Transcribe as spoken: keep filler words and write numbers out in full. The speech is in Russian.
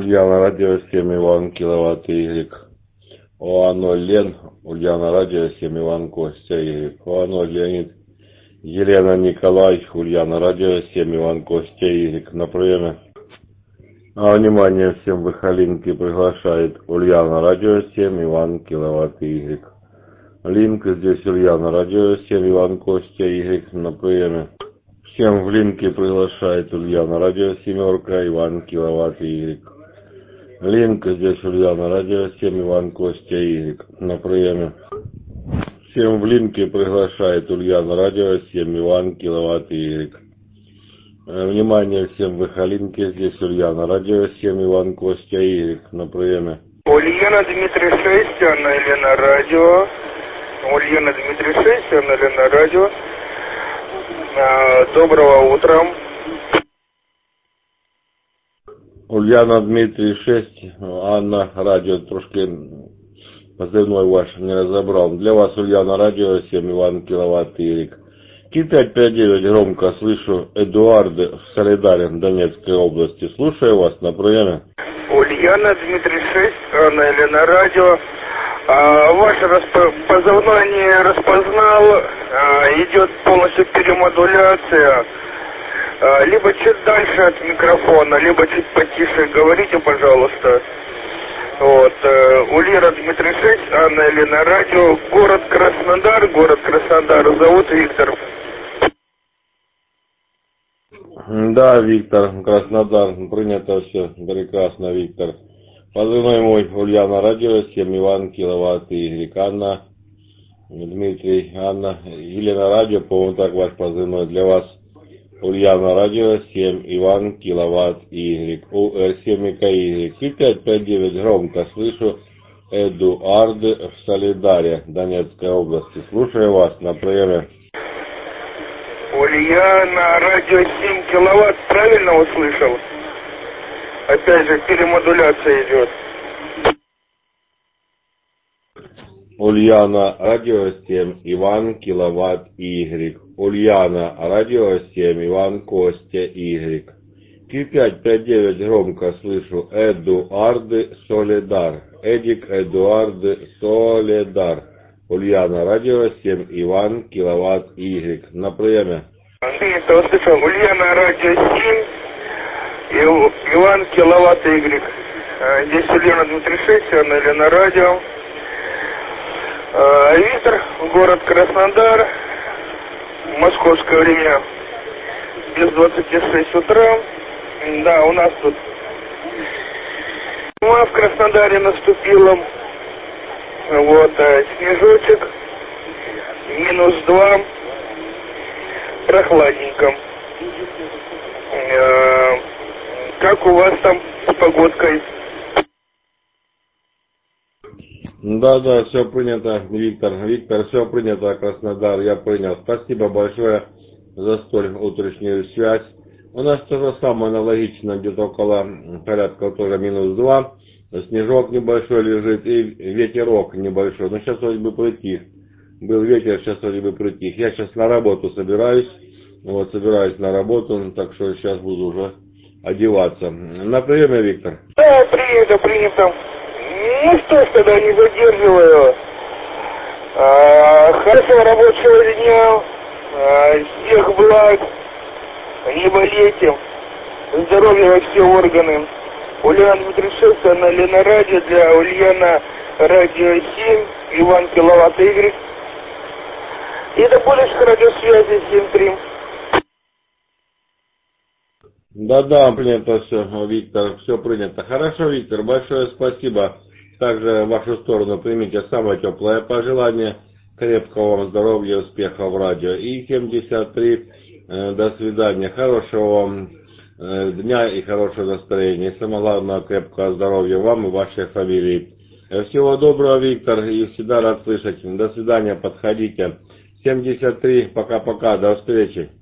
Ульяна радио семь Иван киловатт Y. О ноль Лен, Ульяна радио семь Иван Костя Y. О ноль Леонид, Елена Николай, Ульяна радио семь Иван Костя Y. На приеме. А внимание всем выхолинки приглашает Ульяна радио семь Иван киловатт Y. Линк здесь Ульяна радио семь Иван Костя Y. На приеме. Всем в линке приглашает Ульяна радио семерка Иван киловатт Y. Линк здесь Ульяна радио семь Иван Костя Y. На приеме. Всем в линке приглашает Ульяна радио семь Иван киловатт Y. Внимание всем в выхолинке здесь Ульяна радио семь Иван Костя Y. На приеме. Ульяна Дмитрий шесть, Анна Елена радио. Ульяна Дмитрий шесть, Анна Елена радио. Доброго утра. Ульяна Дмитрий шесть, Анна радио, трошки позывной ваш не разобрал. Для вас Ульяна радио семь Иван киловатт Y. Ки пять пять девять громко слышу. Эдуард в Солидаре, Донецкой области. Слушаю вас на приеме. Ульяна Дмитрий шесть, Анна Елена радио. А, ваш расп... позывной не распознал, а, идет полностью перемодуляция. А, либо чуть дальше от микрофона, либо чуть потише говорите, пожалуйста. Вот. А, Ульяна Дмитрий шесть, Анна Елена радио, город Краснодар, город Краснодар, зовут Виктор. Да, Виктор, Краснодар, принято все, прекрасно, Виктор. Позывной мой Ульяна радио семь Иван киловатт Y. Анна, Дмитрий, Анна, Елена радио, по-моему, так ваш позывной. Для вас Ульяна радио семь Иван киловатт Y. У Р семь К Y. Ки пять пять девять громко слышу. Эдуард в Солидаре, Донецкой области. Слушаю вас на приеме. Ульяна радио семь киловатт, правильно услышал? Опять же, перемодуляция идет. Ульяна радио семь Иван киловатт Y. Ульяна радио семь Иван Костя Y. Ки пять пять девять громко слышу. Эдуард Солидар. Эдик Эдуард Солидар. Ульяна радио семь Иван киловатт Y. На приеме. Принято, услышал. Ульяна радио семь Иван киловатт Y. Здесь Ульяна Дмитрий шесть, Анна Елена радио. Виктор, город Краснодар. Московское время без двадцати шесть утра. Да, у нас тут зима в Краснодаре наступила. Вот, снежочек. Минус два. Прохладненько. Как у вас там с погодкой? Да, да, все принято, Виктор. Виктор, все принято, Краснодар, я принял. Спасибо большое за столь утреннюю связь. У нас то же самое аналогично, где-то около порядка тоже минус два. Снежок небольшой лежит и ветерок небольшой. Но сейчас вроде бы притих. Был ветер, сейчас вроде бы притих. Я сейчас на работу собираюсь. Вот, собираюсь на работу, так что сейчас буду уже одеваться. На приеме, Виктор? Да, принято, принято. Ну что ж, тогда не задерживаю. А, хорошего рабочего дня. А, всех благ. Не болейте. Здоровья во все органы. Ульяна Дмитрий шесть, Анна Елена радио, для Ульяна радио семь, Иван киловатт Y. И до будущих радиосвязи семь три. Да-да, принято все, Виктор, все принято. Хорошо, Виктор, большое спасибо. Также в вашу сторону примите самое теплое пожелание. Крепкого вам здоровья, успехов в радио. И семьдесят три, э, до свидания. Хорошего вам э, дня и хорошего настроения. И самое главное, крепкого здоровья вам и вашей фамилии. Всего доброго, Виктор, и всегда рад слышать. До свидания, подходите. семьдесят три, пока-пока, до встречи.